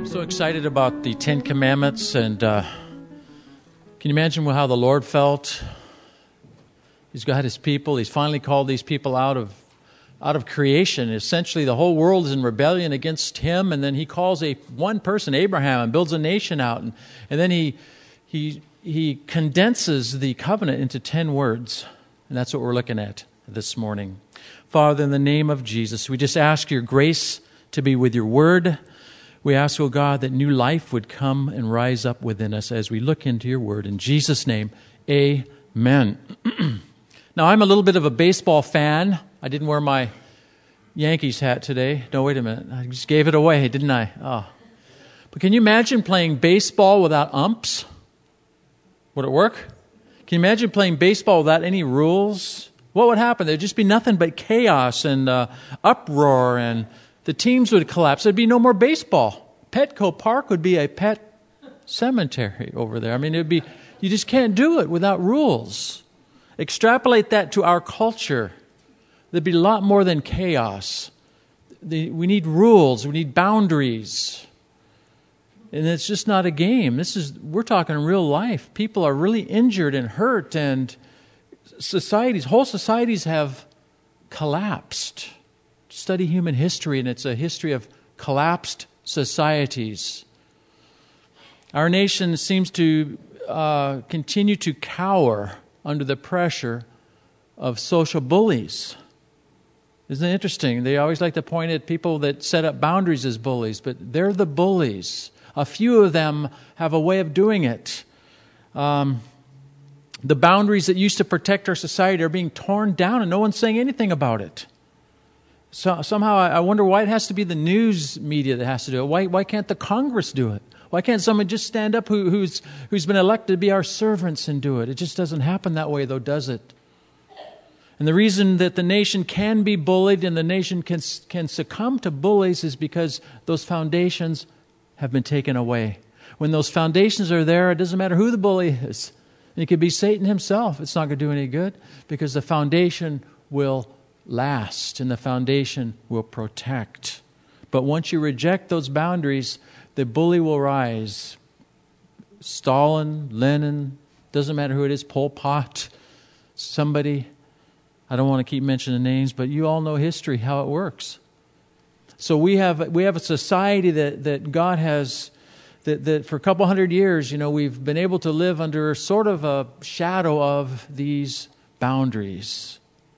So excited about the Ten Commandments, and can you imagine how the Lord felt? He's got His people. He's finally called these people out of creation. Essentially, the whole world is in rebellion against Him, and then He calls one person, Abraham, and builds a nation out, and then He condenses the covenant into 10 words, and that's what we're looking at this morning. Father, in the name of Jesus, we just ask Your grace to be with Your Word. We ask, O God, that new life would come and rise up within us as we look into Your Word. In Jesus' name, amen. Now, I'm a little bit of a baseball fan. I didn't wear my Yankees hat today. No, wait a minute. I just gave it away, didn't I? Oh. But can you imagine playing baseball without umps? Would it work? Can you imagine playing baseball without any rules? What would happen? There'd just be nothing but chaos and uproar, and the teams would collapse. There'd be no more baseball. Petco Park would be a pet cemetery over there. I mean, you just can't do it without rules. Extrapolate that to our culture. There'd be a lot more than chaos. We need rules. We need boundaries. And it's just not a game. We're talking real life. People are really injured and hurt, and whole societies have collapsed. Study human history, and it's a history of collapsed societies. Our nation seems to continue to cower under the pressure of social bullies. Isn't it interesting? They always like to point at people that set up boundaries as bullies, but they're the bullies. A few of them have a way of doing it. The boundaries that used to protect our society are being torn down, and no one's saying anything about it. So somehow I wonder why it has to be the news media that has to do it. Why can't the Congress do it? Why can't someone just stand up who's been elected to be our servants and do it? It just doesn't happen that way, though, does it? And the reason that the nation can be bullied and the nation can succumb to bullies is because those foundations have been taken away. When those foundations are there, it doesn't matter who the bully is. It could be Satan himself. It's not going to do any good because the foundation will last, and the foundation will protect. But once you reject those boundaries, the bully will rise. Stalin, Lenin, doesn't matter who it is, Pol Pot, somebody, I don't want to keep mentioning names, but you all know history, how it works. So we have a society that God has, that for a couple hundred years, we've been able to live under sort of a shadow of these boundaries.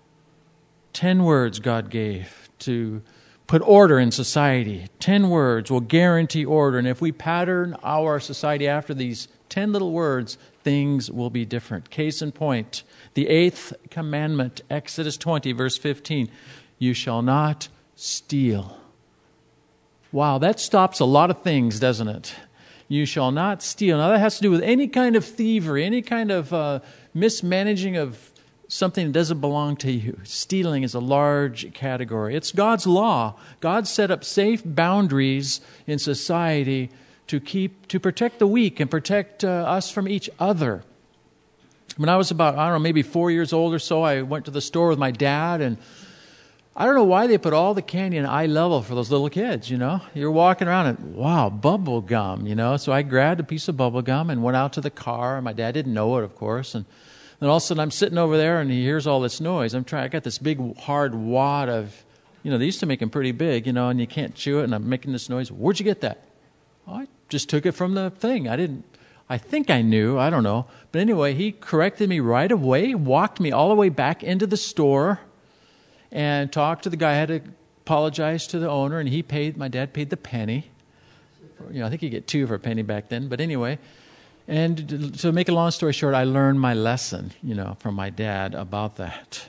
10 words God gave to put order in society. 10 words will guarantee order. And if we pattern our society after these 10 little words, things will be different. Case in point, the 8th commandment, Exodus 20, verse 15, you shall not steal. Wow, that stops a lot of things, doesn't it? You shall not steal. Now that has to do with any kind of thievery, any kind of mismanaging of something that doesn't belong to you. Stealing is a large category. It's God's law. God set up safe boundaries in society to protect the weak and protect us from each other. When I was about, maybe 4 years old or so, I went to the store with my dad, and I don't know why they put all the candy in eye level for those little kids, You're walking around and, wow, bubble gum, So I grabbed a piece of bubble gum and went out to the car, and my dad didn't know it, of course, and then all of a sudden I'm sitting over there and he hears all this noise. I got this big hard wad of, they used to make them pretty big, and you can't chew it, and I'm making this noise. Where'd you get that? Oh, I just took it from the thing. I think I knew, I don't know. But anyway, he corrected me right away, walked me all the way back into the store and talked to the guy. I had to apologize to the owner, and my dad paid the penny. I think you get 2 for a penny back then, but anyway. And to make a long story short, I learned my lesson, from my dad about that.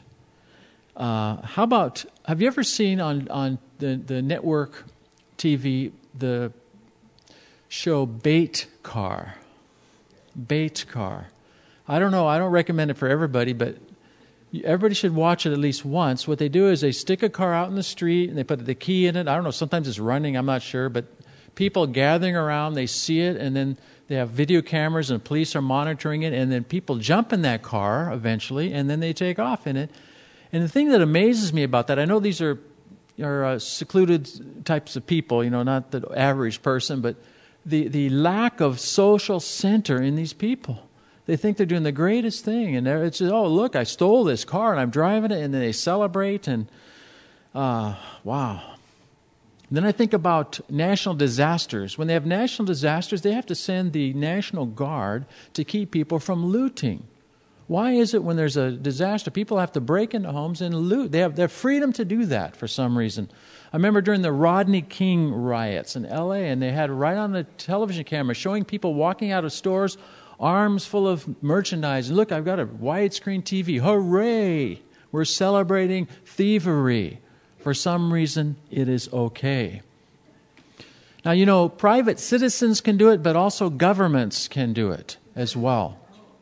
Have you ever seen on the network TV the show Bait Car? Bait Car. I don't know, I don't recommend it for everybody, but everybody should watch it at least once. What they do is they stick a car out in the street and they put the key in it. I don't know, sometimes it's running, I'm not sure, but people gathering around, they see it, and then they have video cameras and police are monitoring it, and then people jump in that car eventually, and then they take off in it. And the thing that amazes me about that, I know these are secluded types of people, not the average person, but the lack of social center in these people. They think they're doing the greatest thing, and it's just, oh, look, I stole this car and I'm driving it, and then they celebrate, and wow. Then I think about national disasters. When they have national disasters, they have to send the National Guard to keep people from looting. Why is it when there's a disaster, people have to break into homes and loot? They have their freedom to do that for some reason. I remember during the Rodney King riots in L.A., and they had right on the television camera showing people walking out of stores, arms full of merchandise. Look, I've got a widescreen TV. Hooray! We're celebrating thievery. For some reason, it is okay. Now, you know, private citizens can do it, but also governments can do it as well.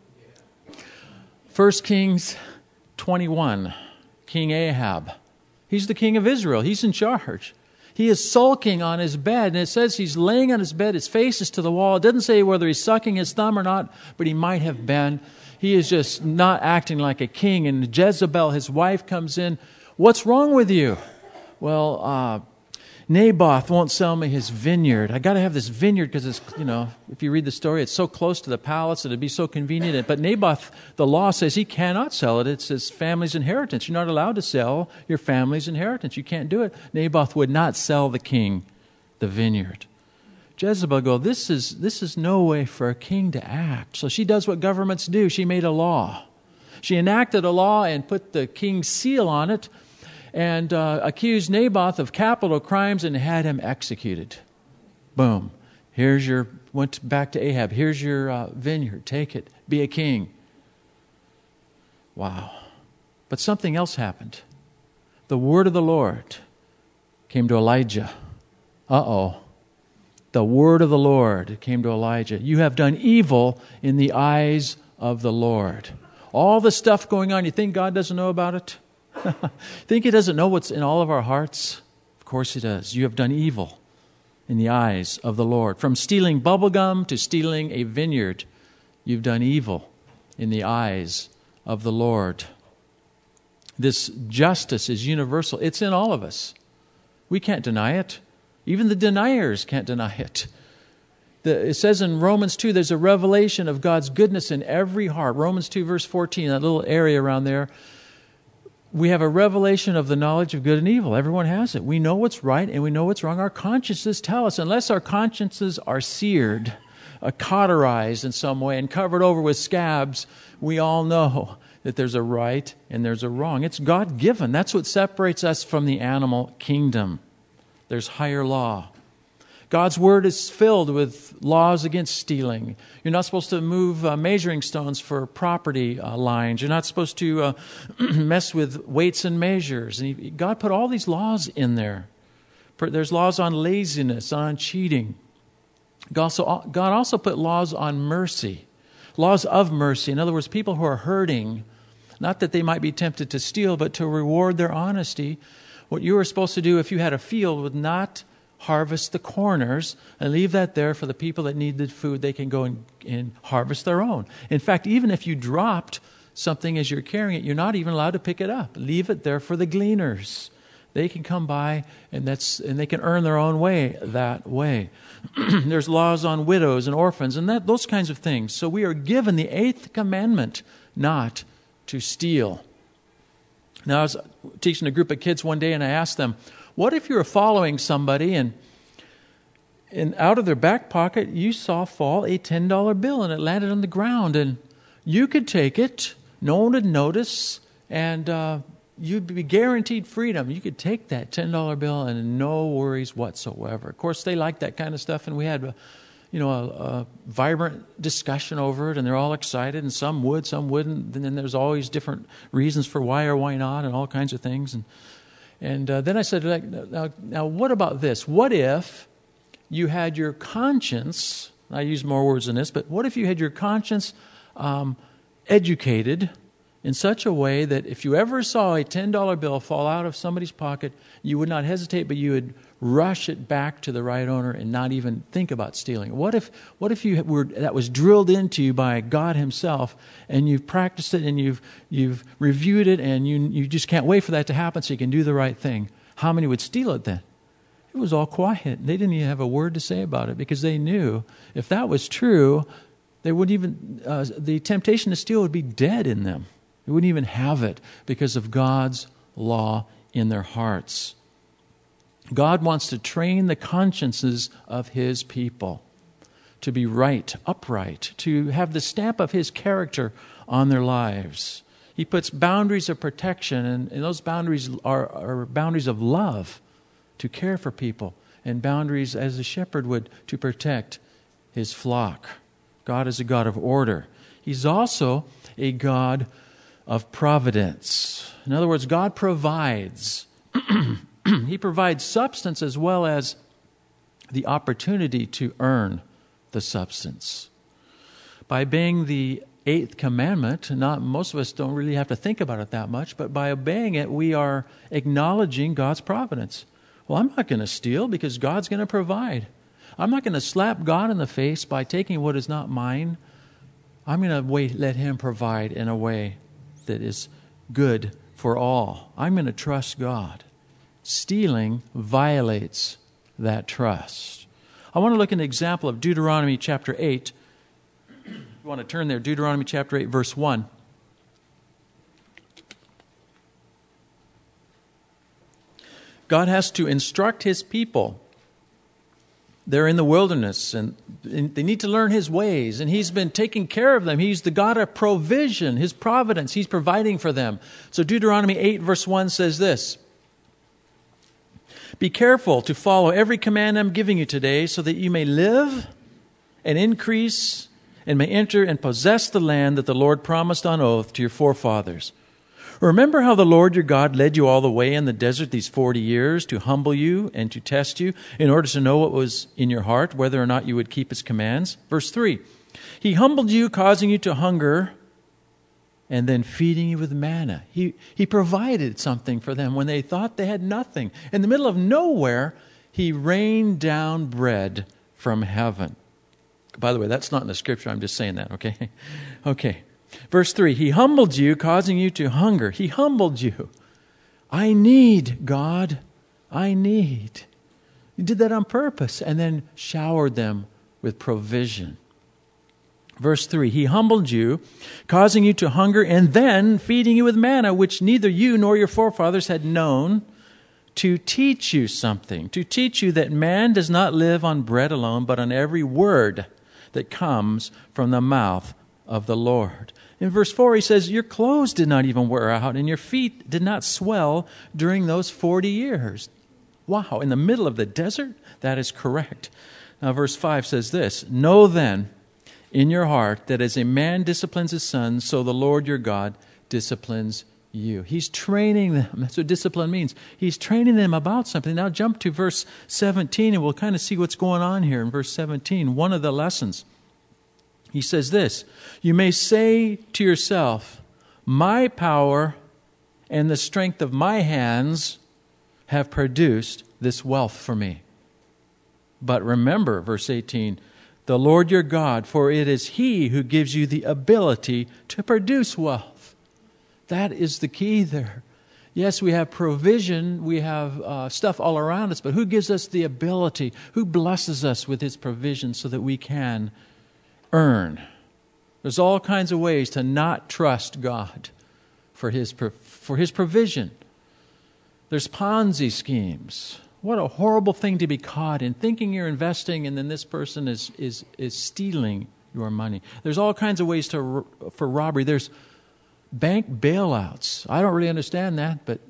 1 Kings 21, King Ahab. He's the king of Israel. He's in charge. He is sulking on his bed, and it says he's laying on his bed, his face is to the wall. It doesn't say whether he's sucking his thumb or not, but he might have been. He is just not acting like a king. And Jezebel, his wife, comes in. What's wrong with you? Well, Naboth won't sell me his vineyard. I got to have this vineyard because it's, you know, if you read the story, it's so close to the palace, it'd be so convenient. But Naboth, the law says he cannot sell it. It's his family's inheritance. You're not allowed to sell your family's inheritance. You can't do it. Naboth would not sell the king the vineyard. Jezebel goes, this is no way for a king to act. So she does what governments do. She made a law. She enacted a law and put the king's seal on it, and accused Naboth of capital crimes and had him executed. Boom. Went back to Ahab. Here's your vineyard. Take it. Be a king. Wow. But something else happened. The word of the Lord came to Elijah. The word of the Lord came to Elijah. You have done evil in the eyes of the Lord. All the stuff going on, you think God doesn't know about it? Think He doesn't know what's in all of our hearts? Of course He does. You have done evil in the eyes of the Lord. From stealing bubble gum to stealing a vineyard, you've done evil in the eyes of the Lord. This justice is universal. It's in all of us. We can't deny it. Even the deniers can't deny it. It says in Romans 2, there's a revelation of God's goodness in every heart. Romans 2, verse 14, that little area around there. We have a revelation of the knowledge of good and evil. Everyone has it. We know what's right and we know what's wrong. Our consciences tell us. Unless our consciences are seared, cauterized in some way, and covered over with scabs, we all know that there's a right and there's a wrong. It's God-given. That's what separates us from the animal kingdom. There's higher law. God's word is filled with laws against stealing. You're not supposed to move measuring stones for property lines. You're not supposed to mess with weights and measures. And God put all these laws in there. There's laws on laziness, on cheating. God also put laws on mercy, laws of mercy. In other words, people who are hurting, not that they might be tempted to steal, but to reward their honesty. What you were supposed to do if you had a field would not harvest the corners and leave that there for the people that need the food. They can go and harvest their own. In fact, even if you dropped something as you're carrying it, you're not even allowed to pick it up. Leave it there for the gleaners. They can come by and they can earn their own way that way. There's laws on widows and orphans and those kinds of things. So we are given the 8th commandment, not to steal. Now, I was teaching a group of kids one day and I asked them, what if you were following somebody and out of their back pocket you saw fall a $10 bill and it landed on the ground and you could take it, no one would notice, and you'd be guaranteed freedom. You could take that $10 bill and no worries whatsoever. Of course, they liked that kind of stuff, and we had a vibrant discussion over it, and they're all excited, and some would, some wouldn't. And then there's always different reasons for why or why not and all kinds of things. And then I said, now what about this? What if you had your conscience, I use more words than this, but what if you had your conscience educated in such a way that if you ever saw a $10 bill fall out of somebody's pocket, you would not hesitate, but you would rush it back to the right owner and not even think about stealing? What if that was drilled into you by God Himself, and you've practiced it and you've reviewed it, and you just can't wait for that to happen so you can do the right thing? How many would steal it then? It was all quiet. They didn't even have a word to say about it because they knew if that was true, they wouldn't even, the temptation to steal would be dead in them. They wouldn't even have it because of God's law in their hearts. God wants to train the consciences of His people to be right, upright, to have the stamp of His character on their lives. He puts boundaries of protection, and those boundaries are boundaries of love to care for people, and boundaries as a shepherd would to protect his flock. God is a God of order. He's also a God of providence. In other words, God provides. He provides substance as well as the opportunity to earn the substance. By obeying the 8th commandment, most of us don't really have to think about it that much, but by obeying it, we are acknowledging God's providence. Well, I'm not going to steal because God's going to provide. I'm not going to slap God in the face by taking what is not mine. I'm going to let Him provide in a way that is good for all. I'm going to trust God. Stealing violates that trust. I want to look at an example of Deuteronomy chapter 8. You want to turn there, Deuteronomy chapter 8, verse 1. God has to instruct His people. They're in the wilderness, and they need to learn His ways, and He's been taking care of them. He's the God of provision, His providence. He's providing for them. So Deuteronomy 8, verse 1 says this: "Be careful to follow every command I'm giving you today, so that you may live and increase and may enter and possess the land that the Lord promised on oath to your forefathers. Remember how the Lord your God led you all the way in the desert these 40 years to humble you and to test you in order to know what was in your heart, whether or not you would keep His commands." Verse 3, "He humbled you, causing you to hunger, and then feeding you with manna." He provided something for them when they thought they had nothing. In the middle of nowhere, He rained down bread from heaven. By the way, that's not in the scripture. I'm just saying that, okay? Okay. Verse 3, "He humbled you, causing you to hunger." He humbled you. I need, God. I need. He did that on purpose and then showered them with provision. Verse 3, "He humbled you, causing you to hunger, and then feeding you with manna, which neither you nor your forefathers had known, to teach you something, to teach you that man does not live on bread alone, but on every word that comes from the mouth of the Lord." In verse 4, he says, "Your clothes did not even wear out, and your feet did not swell during those 40 years. Wow, in the middle of the desert? That is correct. Now, verse 5 says this: "Know then in your heart that as a man disciplines his son, so the Lord your God disciplines you." He's training them. That's what discipline means. He's training them about something. Now jump to verse 17, and we'll kind of see what's going on here in verse 17. One of the lessons. He says this: "You may say to yourself, my power and the strength of my hands have produced this wealth for me. But remember," verse 18, "the Lord your God, for it is He who gives you the ability to produce wealth." That is the key there. Yes, we have provision, we have stuff all around us, but who gives us the ability? Who blesses us with His provision so that we can earn? There's all kinds of ways to not trust God for His provision. There's Ponzi schemes. What a horrible thing to be caught in, thinking you're investing and then this person is stealing your money. There's all kinds of ways for robbery. There's bank bailouts. I don't really understand that, but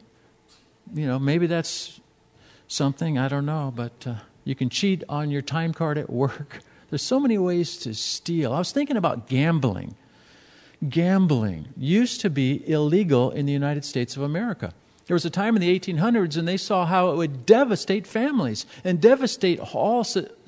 maybe that's something. I don't know, but you can cheat on your time card at work. There's so many ways to steal. I was thinking about gambling. Gambling used to be illegal in the United States of America. There was a time in the 1800s, and they saw how it would devastate families and devastate whole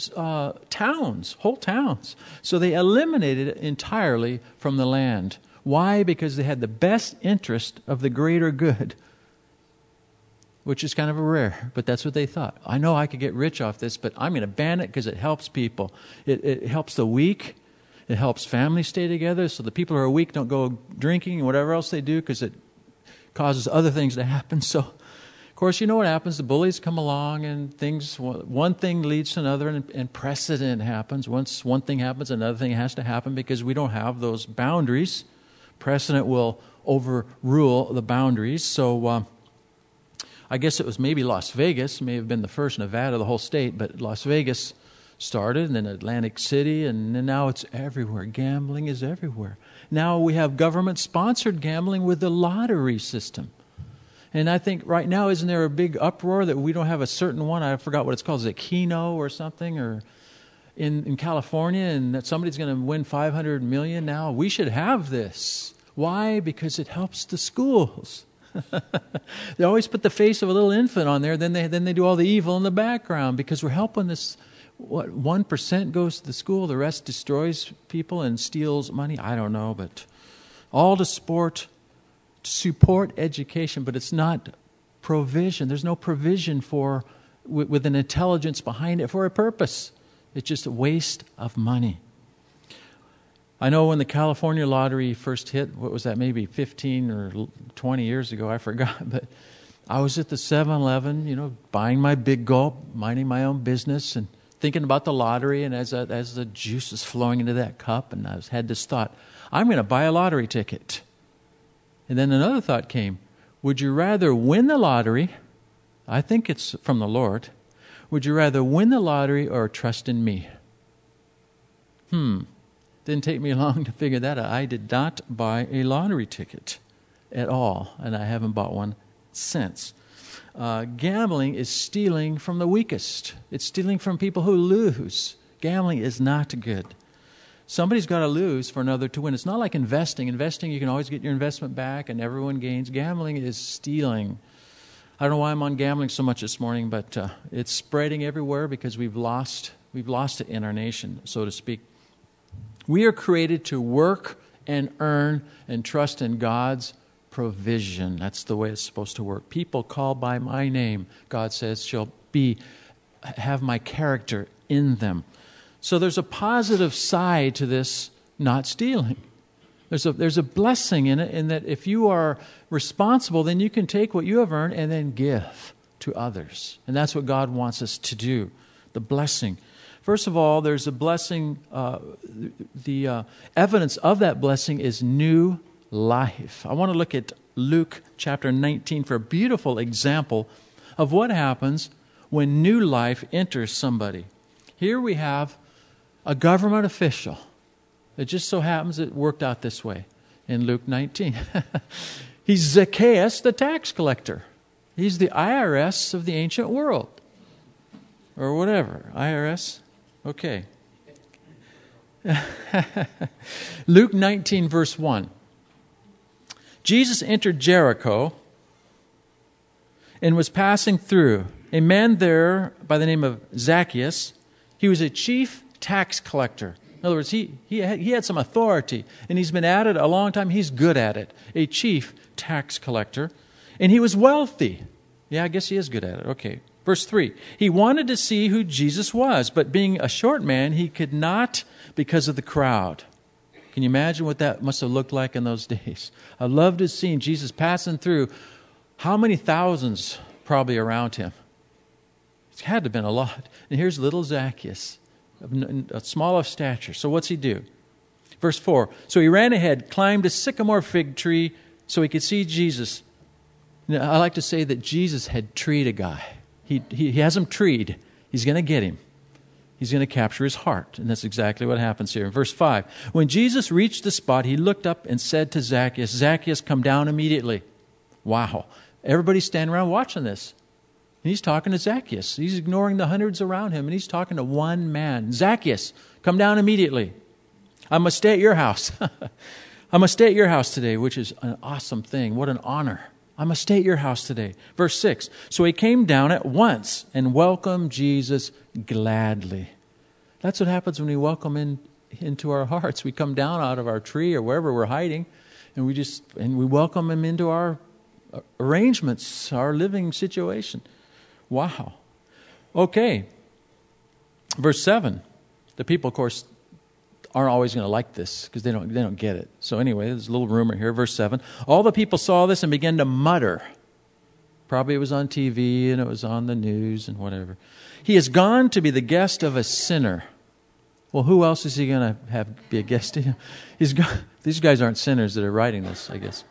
towns. So they eliminated it entirely from the land. Why? Because they had the best interest of the greater good, which is kind of rare, but that's what they thought. I know I could get rich off this, but I'm going to ban it because it helps people. It helps the weak. It helps families stay together, so the people who are weak don't go drinking and whatever else they do because it causes other things to happen. So Of course, you know what happens. The bullies come along and one thing leads to another and precedent happens. Once one thing happens, another thing has to happen because we don't have those boundaries. Precedent will overrule the boundaries. So I guess it was maybe Las Vegas, may have been the first, Nevada, the whole state, but Las Vegas started, and then Atlantic City, and then now it's everywhere. Gambling is everywhere. Now we have government-sponsored gambling with the lottery system. And I think right now, isn't there a big uproar that we don't have a certain one? I forgot what it's called. Is it Keno or something? Or in California, and that somebody's going to win $500 million now? We should have this. Why? Because it helps the schools. They always put the face of a little infant on there, then they do all the evil in the background because we're helping this. What, 1% goes to the school, the rest destroys people and steals money? I don't know, but all to support education, but it's not provision. There's no provision with an intelligence behind it for a purpose. It's just a waste of money. I know when the California lottery first hit, what was that, maybe 15 or 20 years ago, I forgot, but I was at the 7-Eleven, buying my Big Gulp, minding my own business, and thinking about the lottery, and as the juice was flowing into that cup, and I had this thought, I'm going to buy a lottery ticket. And then another thought came, would you rather win the lottery? I think it's from the Lord. Would you rather win the lottery or trust in me? Didn't take me long to figure that out. I did not buy a lottery ticket at all, and I haven't bought one since. Gambling is stealing from the weakest. It's stealing from people who lose. Gambling is not good. Somebody's got to lose for another to win. It's not like investing. Investing, you can always get your investment back and everyone gains. Gambling is stealing. I don't know why I'm on gambling so much this morning, but it's spreading everywhere because we've lost it in our nation, so to speak. We are created to work and earn and trust in God's provision. That's the way it's supposed to work. People called by my name, God says, shall have my character in them. So there's a positive side to this not stealing. There's a blessing in it, in that if you are responsible, then you can take what you have earned and then give to others. And that's what God wants us to do, the blessing. First of all, there's a blessing. The evidence of that blessing is new life. I want to look at Luke chapter 19 for a beautiful example of what happens when new life enters somebody. Here we have a government official. It just so happens it worked out this way in Luke 19. He's Zacchaeus, the tax collector. He's the IRS of the ancient world. Or whatever. IRS? Okay. Luke 19, verse 1. Jesus entered Jericho and was passing through. A man there by the name of Zacchaeus, he was a chief tax collector. In other words, he had some authority, and he's been at it a long time. He's good at it. A chief tax collector. And he was wealthy. Yeah, I guess he is good at it. Okay. Verse 3. He wanted to see who Jesus was, but being a short man, he could not because of the crowd. Can you imagine what that must have looked like in those days? I love to see Jesus passing through. How many thousands probably around him? It had to have been a lot. And here's little Zacchaeus, small of stature. So what's he do? Verse 4. So he ran ahead, climbed a sycamore fig tree so he could see Jesus. Now, I like to say that Jesus had treed a guy. He has him treed. He's going to get him. He's going to capture his heart. And that's exactly what happens here. In verse 5, when Jesus reached the spot, he looked up and said to Zacchaeus, Zacchaeus, come down immediately. Wow. Everybody's standing around watching this. And he's talking to Zacchaeus. He's ignoring the hundreds around him, and he's talking to one man. Zacchaeus, come down immediately. I must stay at your house. I must stay at your house today, which is an awesome thing. What an honor. I must stay at your house today. Verse 6, so he came down at once and welcomed Jesus gladly. That's what happens when we welcome into our hearts. We come down out of our tree or wherever we're hiding, and we welcome him into our arrangements, our living situation. Wow. Okay. Verse 7. The people, of course, aren't always going to like this because they don't get it. So anyway, there's a little rumor here. Verse 7. All the people saw this and began to mutter. Probably it was on TV and it was on the news and whatever. He has gone to be the guest of a sinner. Well, who else is he going to have be a guest to? These guys aren't sinners that are writing this, I guess.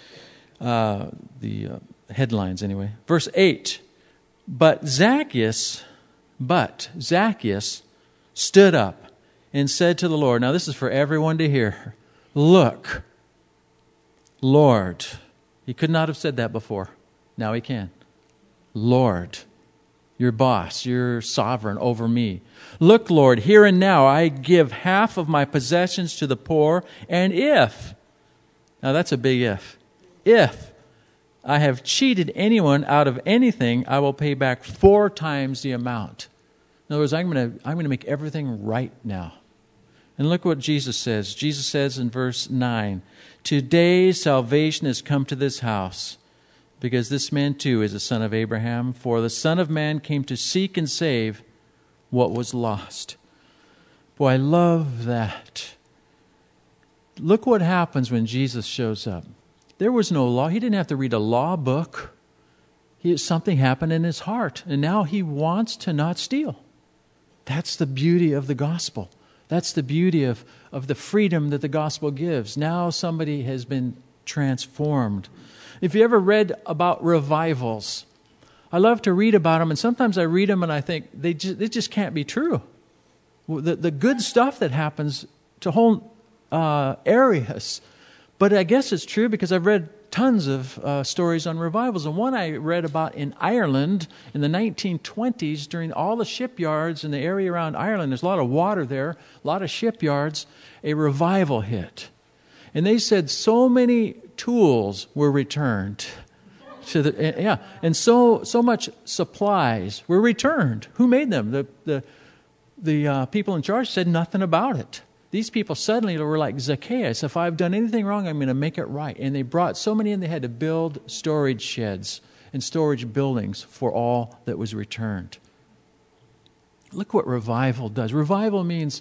The headlines, anyway. Verse 8. But Zacchaeus stood up and said to the Lord, now this is for everyone to hear, look, Lord. He could not have said that before. Now he can. Lord, your boss, you're sovereign over me. Look, Lord, here and now I give half of my possessions to the poor, and if, now that's a big if I have cheated anyone out of anything, I will pay back 4 times the amount. In other words, I'm going to make everything right now. And look what Jesus says. Jesus says in verse 9, today salvation has come to this house, because this man too is a son of Abraham. For the Son of Man came to seek and save what was lost. Boy, I love that. Look what happens when Jesus shows up. There was no law. He didn't have to read a law book. Something happened in his heart, and now he wants to not steal. That's the beauty of the gospel. That's the beauty of the freedom that the gospel gives. Now somebody has been transformed. If you ever read about revivals, I love to read about them, and sometimes I read them and I think they just can't be true. The good stuff that happens to whole areas. But I guess it's true because I've read tons of stories on revivals. And one I read about in Ireland in the 1920s during all the shipyards in the area around Ireland. There's a lot of water there, a lot of shipyards. A revival hit. And they said so many tools were returned. And so much supplies were returned. Who made them? The people in charge said nothing about it. These people suddenly were like Zacchaeus. If I've done anything wrong, I'm going to make it right. And they brought so many in, they had to build storage sheds and storage buildings for all that was returned. Look what revival does. Revival means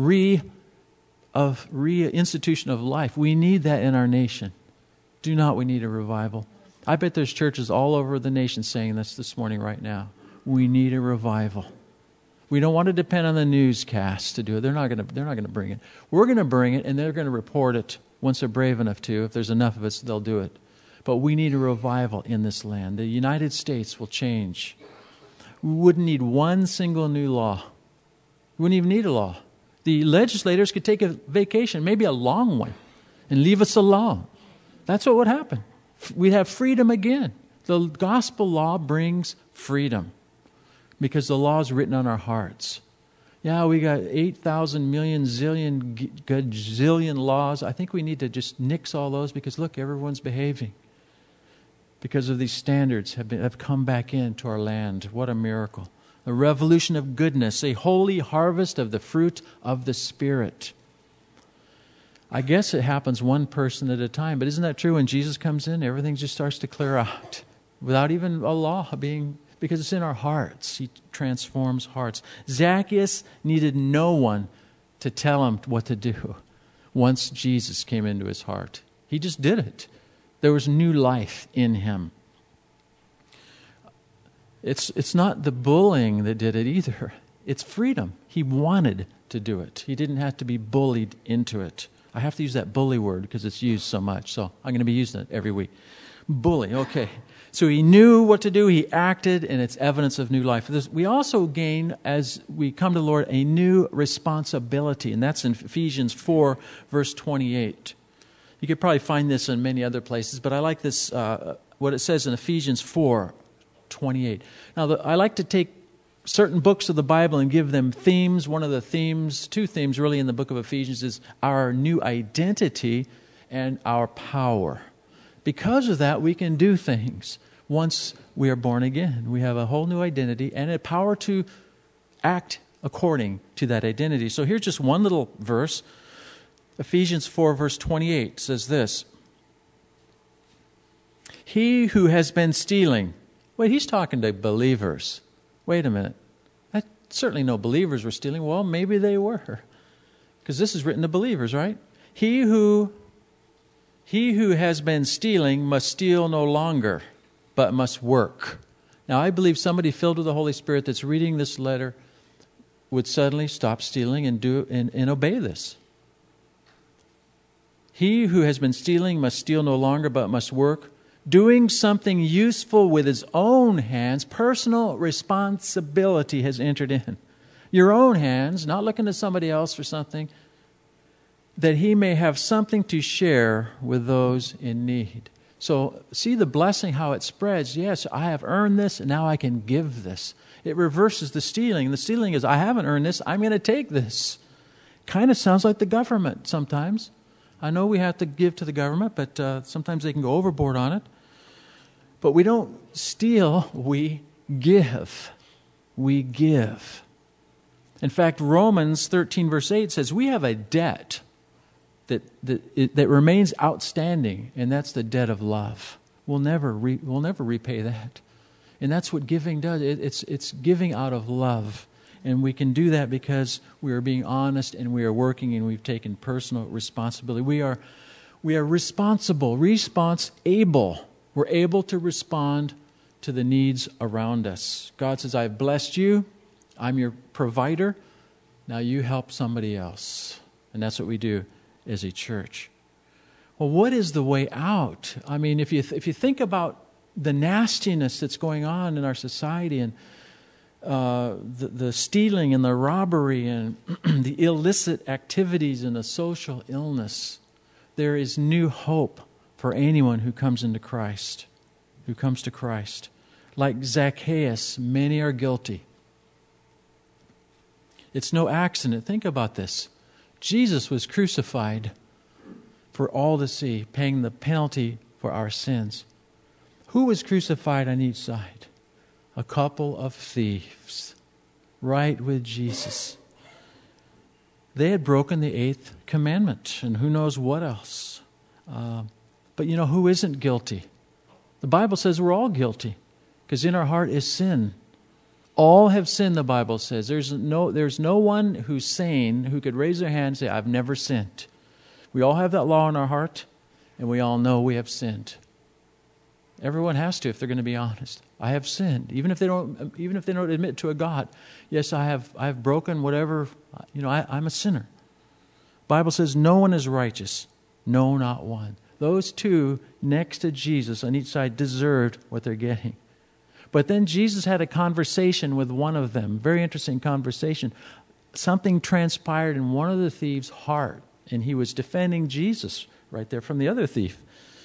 reinstitution of life. We need that in our nation. Do not we need a revival? I bet there's churches all over the nation saying this morning right now. We need a revival. We don't want to depend on the newscast to do it. They're not going to bring it. We're going to bring it, and they're going to report it once they're brave enough to. If there's enough of us, they'll do it. But we need a revival in this land. The United States will change. We wouldn't need one single new law. We wouldn't even need a law. The legislators could take a vacation, maybe a long one, and leave us alone. That's what would happen. We'd have freedom again. The gospel law brings freedom because the law is written on our hearts. Yeah, we got 8,000 million gazillion laws. I think we need to just nix all those because, look, everyone's behaving. Because of these standards have come back into our land. What a miracle. A revolution of goodness, a holy harvest of the fruit of the Spirit. I guess it happens one person at a time, but isn't that true? When Jesus comes in, everything just starts to clear out without even a law being, because it's in our hearts. He transforms hearts. Zacchaeus needed no one to tell him what to do once Jesus came into his heart. He just did it. There was new life in him. It's not the bullying that did it either. It's freedom. He wanted to do it. He didn't have to be bullied into it. I have to use that bully word because it's used so much, so I'm going to be using it every week. Bully, okay. So he knew what to do, he acted, and it's evidence of new life. We also gain, as we come to the Lord, a new responsibility, and that's in Ephesians 4, verse 28. You could probably find this in many other places, but I like this, what it says in Ephesians 4, 28. Now, I like to take certain books of the Bible and give them themes. One of the themes, 2 themes really in the book of Ephesians, is our new identity and our power. Because of that, we can do things once we are born again. We have a whole new identity and a power to act according to that identity. So here's just one little verse. Ephesians 4, verse 28 says this. He who has been stealing. Wait, he's talking to believers. Wait a minute. Certainly no believers were stealing. Well, maybe they were. Because this is written to believers, right? He who has been stealing must steal no longer. but must work. Now, I believe somebody filled with the Holy Spirit that's reading this letter would suddenly stop stealing and obey this. He who has been stealing must steal no longer, but must work, doing something useful with his own hands. Personal responsibility has entered in. Your own hands, not looking to somebody else for something, that he may have something to share with those in need. So see the blessing, how it spreads. Yes, I have earned this, and now I can give this. It reverses the stealing. The stealing is, I haven't earned this, I'm going to take this. Kind of sounds like the government sometimes. I know we have to give to the government, but sometimes they can go overboard on it. But we don't steal, we give. We give. In fact, Romans 13 verse 8 says we have a debt that remains outstanding, and that's the debt of love. We'll never repay that. And that's what giving does. It's giving out of love. And we can do that because we are being honest and we are working and we've taken personal responsibility. We are responsible, response-able. We're able to respond to the needs around us. God says, I've blessed you. I'm your provider. Now you help somebody else. And that's what we do as a church. Well, what is the way out? I mean, if you think about the nastiness that's going on in our society and the stealing and the robbery and the illicit activities and the social illness, there is new hope for anyone who comes into Christ, who comes to Christ. Like Zacchaeus, many are guilty. It's no accident. Think about this. Jesus was crucified for all to see, paying the penalty for our sins. Who was crucified on each side? A couple of thieves, right with Jesus. They had broken the 8th commandment, and who knows what else. But you know, who isn't guilty? The Bible says we're all guilty, because in our heart is sin. All have sinned, the Bible says. There's no one who's sane who could raise their hand and say, I've never sinned. We all have that law in our heart, and we all know we have sinned. Everyone has to if they're going to be honest. I have sinned, even if they don't admit to a God. Yes, I have broken whatever. I'm a sinner. The Bible says no one is righteous, no, not one. Those two next to Jesus on each side deserved what they're getting. But then Jesus had a conversation with one of them, very interesting conversation. Something transpired in one of the thieves' heart, and he was defending Jesus right there from the other thief.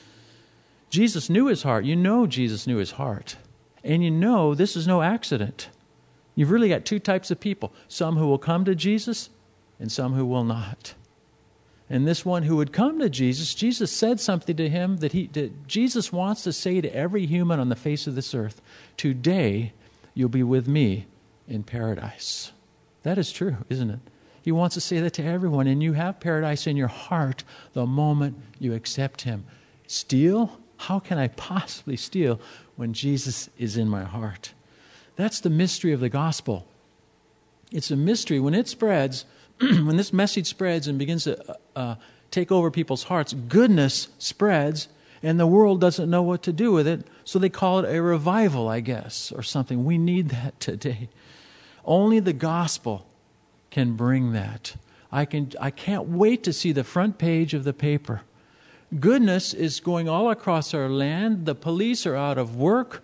Jesus knew his heart. You know Jesus knew his heart. And you know this is no accident. You've really got two types of people. Some who will come to Jesus and some who will not. And this one who would come to Jesus, Jesus said something to him that Jesus wants to say to every human on the face of this earth, today you'll be with me in paradise. That is true, isn't it? He wants to say that to everyone, and you have paradise in your heart the moment you accept him. Steal? How can I possibly steal when Jesus is in my heart? That's the mystery of the gospel. It's a mystery. When it spreads, when this message spreads and begins to take over people's hearts, goodness spreads, and the world doesn't know what to do with it, so they call it a revival, I guess, or something. We need that today. Only the gospel can bring that. I can't wait to see the front page of the paper. Goodness is going all across our land. The police are out of work.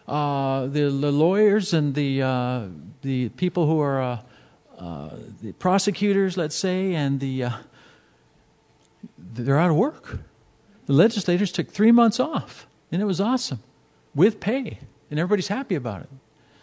The lawyers and the people who are the prosecutors, let's say, and they're out of work. The legislators took 3 months off, and it was awesome, with pay, and everybody's happy about it.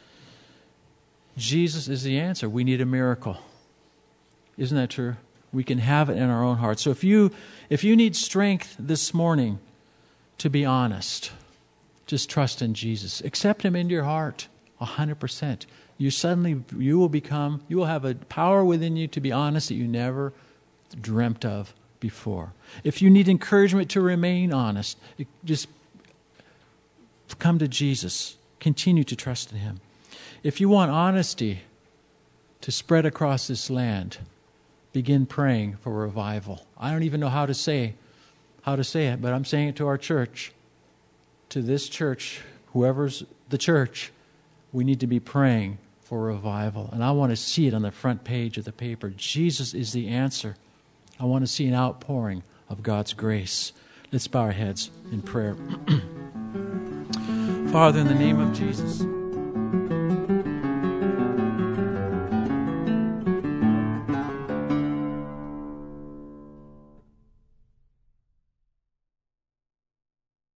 Jesus is the answer. We need a miracle. Isn't that true? We can have it in our own hearts. So if you need strength this morning to be honest, just trust in Jesus. Accept him into your heart 100%. You will have a power within you to be honest that you never dreamt of before. If you need encouragement to remain honest, just come to Jesus. Continue to trust in him. If you want honesty to spread across this land, begin praying for revival. I don't even know how to say it, but I'm saying it to our church, to this church whoever's the church, we need to be praying for revival. And I want to see it on the front page of the paper. Jesus is the answer. I want to see an outpouring of God's grace. Let's bow our heads in prayer. Father, in the name of Jesus,